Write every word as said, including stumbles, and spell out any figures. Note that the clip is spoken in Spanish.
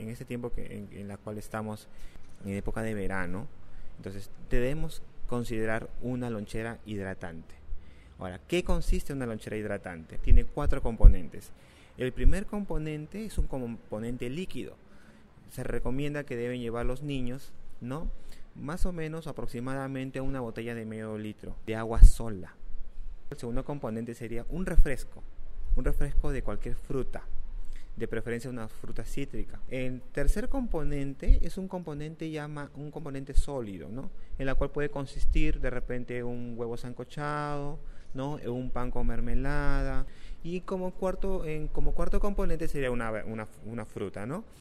este tiempo que, en, en la cual estamos en época de verano, entonces debemos considerar una lonchera hidratante. Ahora, ¿qué consiste una lonchera hidratante? Tiene cuatro componentes. El primer componente es un componente líquido. Se recomienda que deben llevar los niños, ¿no?, más o menos aproximadamente una botella de medio litro de agua sola. El segundo componente sería un refresco, un refresco de cualquier fruta, de preferencia una fruta cítrica. El tercer componente es un componente llama un componente sólido, ¿no?, en la cual puede consistir de repente un huevo sancochado, ¿no?, un pan con mermelada, y como cuarto, en, como cuarto componente sería una, una, una fruta, ¿no?